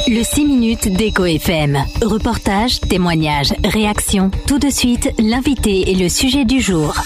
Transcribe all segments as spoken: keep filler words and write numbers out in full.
Le six minutes d'Eco F M. Reportage, témoignages, réactions. Tout de suite, l'invité et le sujet du jour.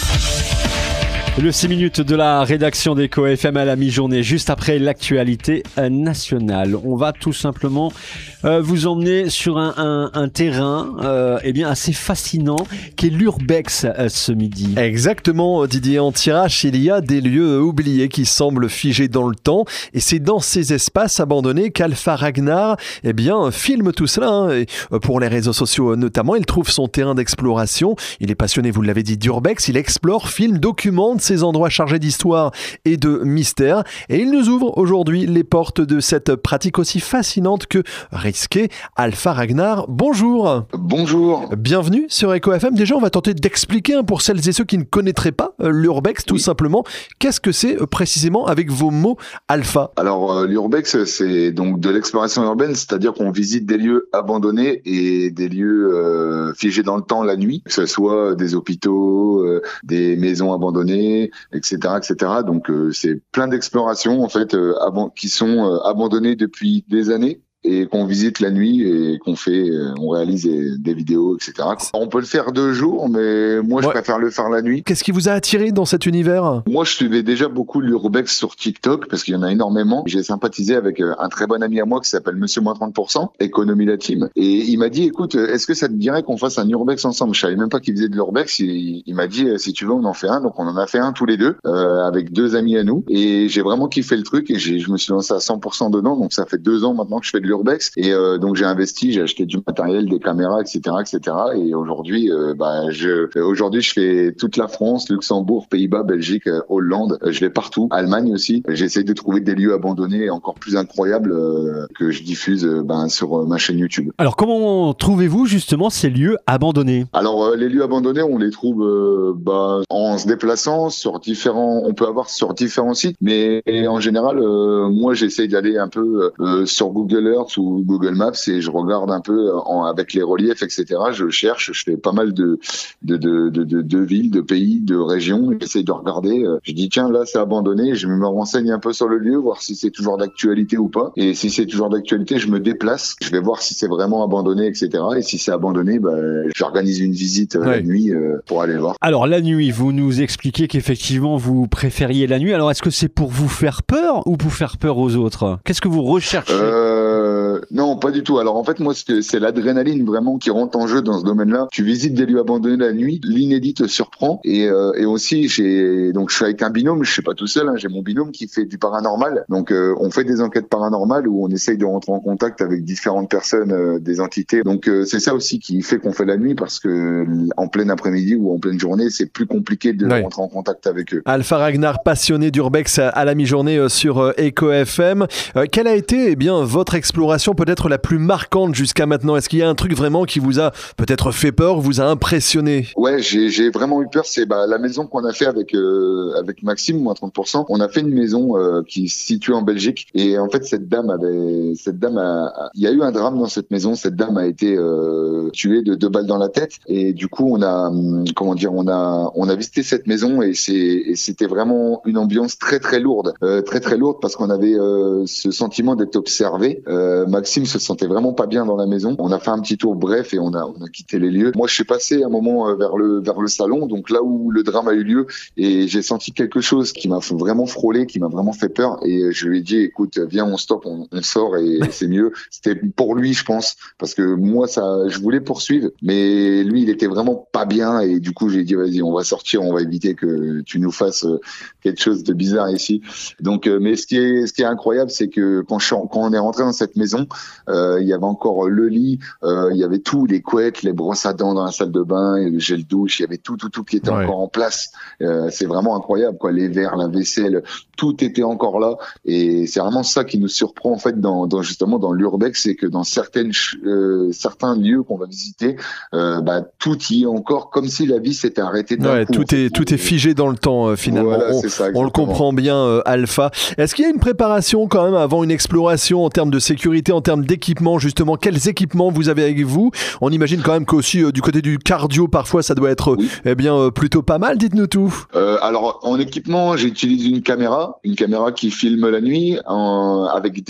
Le six minutes de la rédaction d'Eco F M à la mi-journée, juste après l'actualité nationale. On va tout simplement euh, vous emmener sur un, un, un terrain euh, eh bien assez fascinant qui est l'Urbex euh, ce midi. Exactement, Didier Antirache, il y a des lieux oubliés qui semblent figés dans le temps et c'est dans ces espaces abandonnés qu'Alpha Ragnar eh bien, filme tout cela. Hein, et pour les réseaux sociaux notamment, il trouve son terrain d'exploration. Il est passionné, vous l'avez dit, d'Urbex. Il explore, filme, documente ces endroits chargés d'histoire et de mystère. Et il nous ouvre aujourd'hui les portes de cette pratique aussi fascinante que risquée. Alpha Ragnar, bonjour. Bonjour. Bienvenue sur Eco F M. Déjà, on va tenter d'expliquer hein, pour celles et ceux qui ne connaîtraient pas euh, l'Urbex, tout oui. simplement. Qu'est-ce que c'est euh, précisément avec vos mots Alpha? Alors, euh, l'Urbex, c'est donc de l'exploration urbaine, c'est-à-dire qu'on visite des lieux abandonnés et des lieux euh, figés dans le temps la nuit, que ce soit des hôpitaux, euh, des maisons abandonnées, et cetera, et cetera. Donc euh, c'est plein d'explorations en fait euh, avant, qui sont euh, abandonnées depuis des années et qu'on visite la nuit et qu'on fait, euh, on réalise des, des vidéos, et cetera. On peut le faire deux jours, mais moi je ouais. préfère le faire la nuit. Qu'est-ce qui vous a attiré dans cet univers? Moi je suivais déjà beaucoup l'Urbex sur TikTok parce qu'il y en a énormément. J'ai sympathisé avec un très bon ami à moi qui s'appelle Monsieur moins trente pour cent, Économie la Team, et il m'a dit écoute, est-ce que ça te dirait qu'on fasse un Urbex ensemble? Je savais même pas qu'il faisait de l'Urbex. Il, il m'a dit si tu veux on en fait un, donc on en a fait un tous les deux euh, avec deux amis à nous et j'ai vraiment kiffé le truc et j'ai, je me suis lancé à cent pour cent dedans. Donc ça fait deux ans maintenant que je fais de l'Urbex et euh, donc j'ai investi, j'ai acheté du matériel, des caméras, et cetera, et cetera. Et aujourd'hui, euh, bah je aujourd'hui je fais toute la France, Luxembourg, Pays-Bas, Belgique, euh, Hollande. Je vais partout, Allemagne aussi. J'essaie de trouver des lieux abandonnés encore plus incroyables euh, que je diffuse euh, ben, sur euh, ma chaîne YouTube. Alors comment trouvez-vous justement ces lieux abandonnés? Alors euh, les lieux abandonnés, on les trouve euh, bah, en se déplaçant sur différents. On peut avoir sur différents sites, mais en général, euh, moi j'essaie d'aller un peu euh, sur Google Earth ou Google Maps et je regarde un peu en, avec les reliefs, et cetera. Je cherche, je fais pas mal de de de de, de, de villes, de pays, de régions. J'essaie de regarder. Je dis tiens là c'est abandonné. Je me renseigne un peu sur le lieu, voir si c'est toujours d'actualité ou pas. Et si c'est toujours d'actualité, je me déplace. Je vais voir si c'est vraiment abandonné, et cetera. Et si c'est abandonné, bah, j'organise une visite ouais. la nuit euh, pour aller voir. Alors la nuit, vous nous expliquez qu'effectivement vous préfériez la nuit. Alors est-ce que c'est pour vous faire peur ou pour faire peur aux autres? Qu'est-ce que vous recherchez? euh... Non, pas du tout. Alors en fait, moi, c'est l'adrénaline vraiment qui rentre en jeu dans ce domaine-là. Tu visites des lieux abandonnés la nuit, l'inédit te surprend. Et, euh, et aussi, j'ai donc je suis avec un binôme. Je suis pas tout seul. Hein, j'ai mon binôme qui fait du paranormal. Donc euh, on fait des enquêtes paranormales où on essaye de rentrer en contact avec différentes personnes, euh, des entités. Donc euh, c'est ça aussi qui fait qu'on fait la nuit parce que en plein après-midi ou en pleine journée, c'est plus compliqué de ouais. rentrer en contact avec eux. Alpha Ragnar, passionné d'Urbex à la mi-journée sur Eco F M. Euh, quelle a été eh bien votre exploration peut-être la plus marquante jusqu'à maintenant? Est-ce qu'il y a un truc vraiment qui vous a peut-être fait peur, vous a impressionné? Ouais, j'ai, j'ai vraiment eu peur. C'est bah, la maison qu'on a fait avec euh, avec Maxime, moins trente pour cent. On a fait une maison euh, qui se situe en Belgique. Et en fait, cette dame avait, cette dame a, a... il y a eu un drame dans cette maison. Cette dame a été euh, tuée de deux balles dans la tête. Et du coup, on a, comment dire, on a, on a visité cette maison et c'est, et c'était vraiment une ambiance très très lourde, euh, très très lourde parce qu'on avait euh, ce sentiment d'être observé. Euh, Maxime se sentait vraiment pas bien dans la maison. On a fait un petit tour bref et on a on a quitté les lieux. Moi je suis passé un moment vers le vers le salon, donc là où le drame a eu lieu, et j'ai senti quelque chose qui m'a vraiment frôlé, qui m'a vraiment fait peur, et je lui ai dit écoute viens on stoppe, on, on sort et c'est mieux. C'était pour lui je pense parce que moi ça je voulais poursuivre mais lui il était vraiment pas bien et du coup j'ai dit vas-y on va sortir, on va éviter que tu nous fasses quelque chose de bizarre ici. Donc mais ce qui est ce qui est incroyable c'est que quand je, quand on est rentré dans cette maison, euh, il y avait encore le lit, euh, il y avait tout, les couettes, les brosses à dents dans la salle de bain, et le gel douche, il y avait tout, tout, tout qui était ouais. encore en place. Euh, c'est vraiment incroyable, quoi. Les verres, la vaisselle, tout était encore là. Et c'est vraiment ça qui nous surprend en fait dans, dans justement dans l'Urbex, c'est que dans certaines euh, certains lieux qu'on va visiter, euh, bah tout y est encore comme si la vie s'était arrêtée d'un ouais, coup. Tout est tout est figé dans le temps euh, finalement. Voilà, on, c'est ça, on le comprend bien, euh, Alpha. Est-ce qu'il y a une préparation quand même avant une exploration en termes de sécurité, en termes d'équipement justement? Quels équipements vous avez avec vous? On imagine quand même qu'aussi euh, du côté du cardio parfois ça doit être oui. eh bien euh, plutôt pas mal. Dites-nous tout. Euh, alors en équipement, j'utilise une caméra, une caméra qui filme la nuit en, avec des lampes.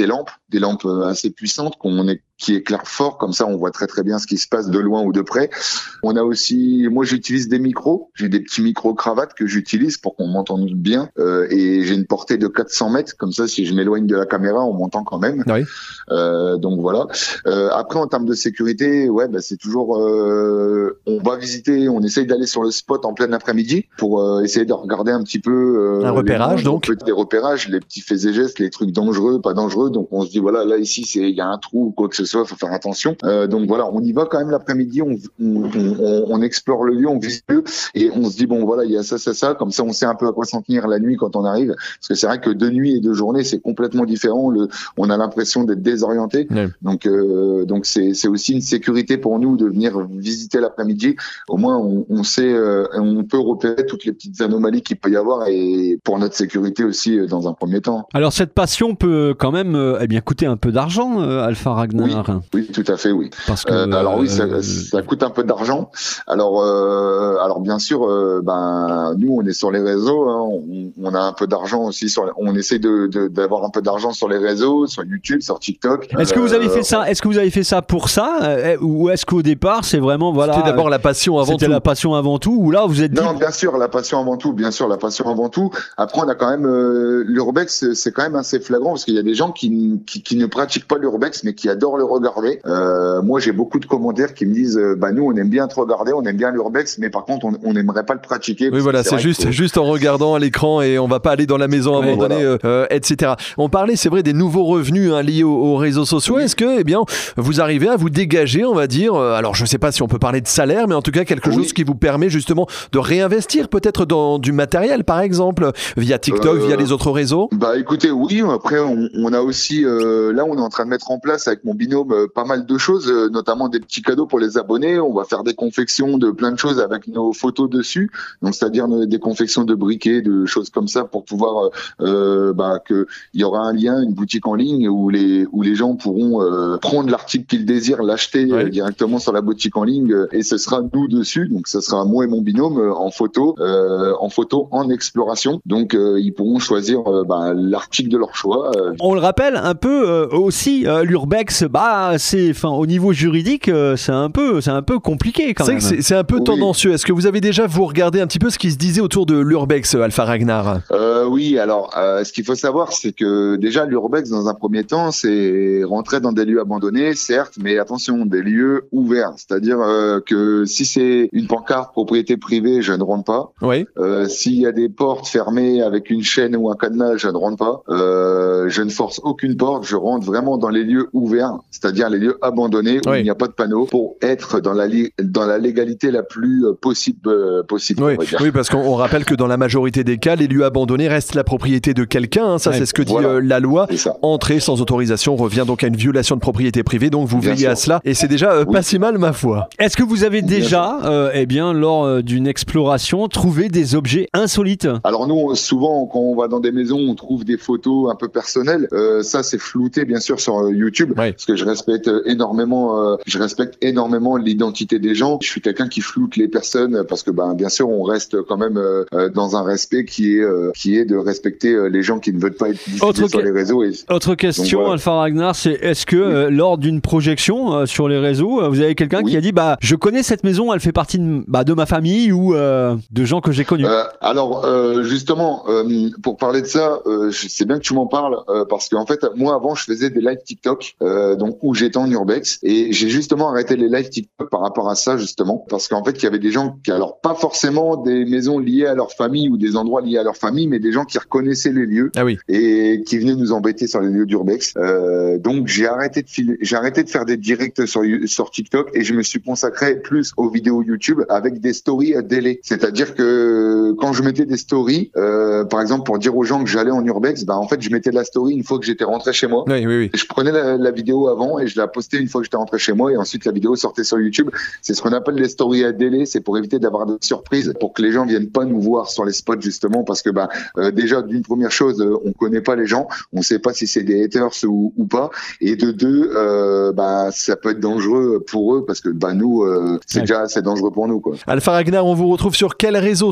des lampes assez puissantes qu'on est qui éclairent fort, comme ça on voit très très bien ce qui se passe de loin ou de près. On a aussi, moi j'utilise des micros, j'ai des petits micros cravates que j'utilise pour qu'on m'entende bien, euh, et j'ai une portée de quatre cents mètres, comme ça si je m'éloigne de la caméra on m'entend quand même. Oui. Euh, donc voilà. Euh, après en termes de sécurité, ouais, bah, c'est toujours, euh, on va visiter, on essaye d'aller sur le spot en plein après-midi pour euh, essayer de regarder un petit peu euh, un repérage les, donc. Des repérages, les petits faits et gestes, les trucs dangereux, pas dangereux. Donc on se dit voilà, là ici c'est il y a un trou ou quoi que ce soit, faut faire attention. Euh, donc voilà, on y va quand même l'après-midi, on, on, on, on explore le lieu, on visite le lieu et on se dit bon voilà, il y a ça, ça, ça, comme ça on sait un peu à quoi s'en tenir la nuit quand on arrive, parce que c'est vrai que de nuit et de journée c'est complètement différent. Le, on a l'impression d'être désorienté. Oui. Donc euh, donc c'est c'est aussi une sécurité pour nous de venir visiter l'après-midi. Au moins on, on sait, euh, on peut repérer toutes les petites anomalies qu'il peut y avoir et pour notre sécurité aussi dans un premier temps. Alors cette passion peut quand même euh, eh bien coûter un peu d'argent, euh, Alpha Ragnar. Oui. Oui, tout à fait, oui. Parce que, euh, alors oui, ça, euh, ça coûte un peu d'argent. Alors, euh, alors bien sûr, euh, ben nous, on est sur les réseaux. Hein, on, on a un peu d'argent aussi sur. On essaie de, de d'avoir un peu d'argent sur les réseaux, sur YouTube, sur TikTok. Est-ce que vous avez euh, fait ça Est-ce que vous avez fait ça pour ça, euh, ou est-ce qu'au départ, c'est vraiment voilà. C'était d'abord la passion avant tout. C'était la passion avant tout, ou là vous êtes dit. Non, bien sûr, la passion avant tout. Bien sûr, la passion avant tout. Après, on a quand même euh, l'urbex, c'est quand même assez flagrant parce qu'il y a des gens qui, qui qui ne pratiquent pas l'urbex, mais qui adorent le regarder. Euh, moi, j'ai beaucoup de commentaires qui me disent, euh, bah nous, on aime bien te regarder, on aime bien l'urbex, mais par contre, on n'aimerait pas le pratiquer. Oui, voilà, c'est juste, que... juste en regardant à l'écran et on va pas aller dans la maison abandonnée, oui, voilà. euh, et cetera. On parlait, c'est vrai, des nouveaux revenus hein, liés aux, aux réseaux sociaux. Oui. Est-ce que, eh bien, vous arrivez à vous dégager, on va dire, euh, alors je sais pas si on peut parler de salaire, mais en tout cas quelque oui. chose qui vous permet justement de réinvestir peut-être dans du matériel, par exemple, via TikTok, euh, via les autres réseaux. Bah écoutez, oui. Après, on, on a aussi, euh, là, on est en train de mettre en place avec mon binôme euh, pas mal de choses, euh, notamment des petits cadeaux pour les abonnés. On va faire des confections de plein de choses avec nos photos dessus, donc c'est-à-dire des confections de briquets, de choses comme ça pour pouvoir euh, bah, que il y aura un lien, une boutique en ligne où les où les gens pourront euh, prendre l'article qu'ils désirent, l'acheter ouais. euh, directement sur la boutique en ligne euh, et ce sera nous dessus. Donc ce sera moi et mon binôme euh, en photo, euh, en photo en exploration. Donc euh, ils pourront choisir euh, bah, l'article de leur choix. Euh. On le rappelle un peu euh, aussi, euh, l'urbex, bah c'est, enfin au niveau juridique, euh, c'est un peu, c'est un peu compliqué quand c'est même. C'est, c'est un peu oui. tendancieux. Est-ce que vous avez déjà vous regardé un petit peu ce qui se disait autour de l'urbex, Alpha Ragnar? euh, Oui, alors euh, ce qu'il faut savoir, c'est que déjà l'urbex, dans un premier temps, c'est rentrer dans des lieux abandonnés, certes, mais attention, des lieux ouverts. C'est-à-dire euh, que si c'est une pancarte propriété privée, je ne rentre pas. Oui. Euh, s'il y a des portes fermées avec une chaîne ou un cadenas, je ne rentre pas. Euh, je ne force aucune porte. Je rentre vraiment dans les lieux ouverts, c'est-à-dire les lieux abandonnés où oui. il n'y a pas de panneau, pour être dans la li- dans la légalité la plus possible euh, possible. Oui. oui, parce qu'on rappelle que dans la majorité des cas, les lieux abandonnés restent la propriété de quelqu'un. Hein, ça, ouais. c'est ce que dit voilà. euh, la loi. Entrer sans autorisation revient donc à une violation de propriété privée. Donc vous bien veillez sûr. à cela, et c'est déjà euh, oui. pas si mal, ma foi. Est-ce que vous avez déjà, euh, eh bien, lors euh, d'une exploration, trouvé des objets insolites? Alors nous, souvent, quand on va dans des maisons, on trouve des photos un peu personnelles. Euh, ça, c'est flouté, bien sûr, sur euh, YouTube, ouais. parce que je respecte énormément, euh, je respecte énormément l'identité des gens. Je suis quelqu'un qui floute les personnes parce que, ben, bien sûr, on reste quand même euh, dans un respect qui est, euh, qui est de respecter euh, les gens qui ne veulent pas être diffusés sur les réseaux. Et... Autre question, donc, voilà. Alpha Ragnar, c'est est-ce que oui. euh, lors d'une projection euh, sur les réseaux, euh, vous avez quelqu'un oui. qui a dit, bah, je connais cette maison, elle fait partie de, bah, de ma famille ou euh, de gens que j'ai connus? euh, Alors, euh, justement, euh, pour parler de ça, euh, c'est bien que tu m'en parles euh, parce qu'en fait, moi avant, je faisais des lives TikTok, euh, donc où j'étais en urbex, et j'ai justement arrêté les lives TikTok par rapport à ça, justement, parce qu'en fait, il y avait des gens qui, alors pas forcément des maisons liées à leur famille ou des endroits liés à leur famille, mais des gens qui reconnaissaient les lieux ah oui. et qui venaient nous embêter sur les lieux d'urbex. Euh, donc j'ai arrêté de filer, j'ai arrêté de faire des directs sur sur TikTok et je me suis consacré plus aux vidéos YouTube avec des stories à délai. C'est-à-dire que quand je mettais des stories, euh, par exemple pour dire aux gens que j'allais en urbex, bah en fait je mettais la story une fois que j'étais rentré chez moi. Oui, oui, oui. Je prenais la, la vidéo avant et je la postais une fois que j'étais rentré chez moi et ensuite la vidéo sortait sur YouTube. C'est ce qu'on appelle les stories à délai. C'est pour éviter d'avoir de surprises, pour que les gens viennent pas nous voir sur les spots justement, parce que bah euh, déjà d'une première chose, euh, on connaît pas les gens, on sait pas si c'est des haters ou, ou pas, et de deux, euh, bah ça peut être dangereux pour eux parce que bah nous euh, c'est ouais. déjà assez dangereux pour nous quoi. Alpha Ragnar, on vous retrouve sur quel réseau? C'est le moment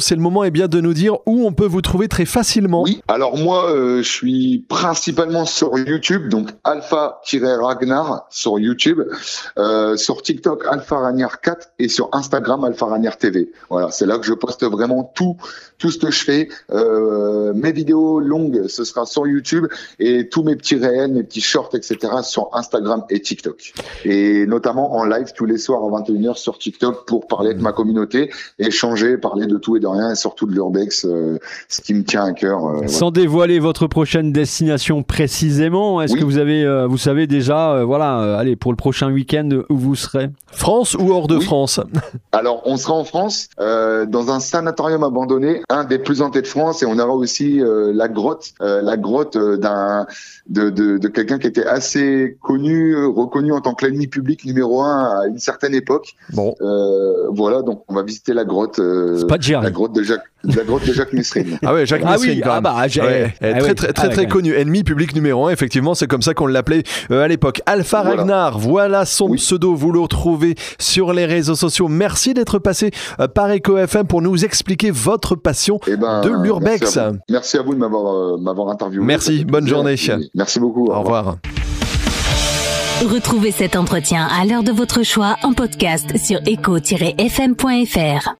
eh bien, de nous dire où on peut vous trouver très facilement. Oui, alors moi, euh, je suis principalement sur YouTube, donc Alpha-Ragnar sur YouTube, euh, sur TikTok Alpha Ragnar quatre et sur Instagram Alpha Ragnar T V. Voilà, c'est là que je poste vraiment tout, tout ce que je fais. Euh, mes vidéos longues, ce sera sur YouTube et tous mes petits réels, mes petits shorts, et cetera sur Instagram et TikTok. Et notamment en live tous les soirs à vingt et une heures sur TikTok pour parler de ma communauté, échanger, parler de tout et de rien et surtout de l'urbex, euh, ce qui me tient à cœur. Euh, Sans voilà. dévoiler votre prochaine destination précisément, est-ce Oui. que vous avez, euh, vous savez déjà, euh, voilà, euh, allez, pour le prochain week-end où vous serez? France ou hors de Oui. France? Alors, on sera en France, euh, dans un sanatorium abandonné, un des plus hantés de France, et on aura aussi euh, la grotte, euh, la grotte euh, d'un de, de, de quelqu'un qui était assez connu, euh, reconnu en tant que l'ennemi public numéro un à une certaine époque. Bon. Euh, voilà, donc on va visiter la grotte, euh, C'est pas Jerry. la grotte de Jacques, la grotte de Jacques Messrine. Ah ouais, Jacques Ah Messrine oui, quand ah même. bah, j'ai- Ouais, ah très, oui. très Ah très ouais, très quand connu, ennemi public numéro un. Effectivement, c'est comme ça qu'on l'appelait euh, à l'époque. Alpha Voilà. Ragnar, voilà son Oui. pseudo. Vous le retrouvez sur les réseaux sociaux. Merci d'être passé euh, par Eco F M pour nous expliquer votre passion Eh ben, de l'urbex. Merci à vous, merci à vous de m'avoir euh, m'avoir interviewé. Merci, Ça fait bonne plaisir. journée. Et merci beaucoup. Au revoir. Retrouvez cet entretien à l'heure de votre choix en podcast sur eco tiret f m point f r.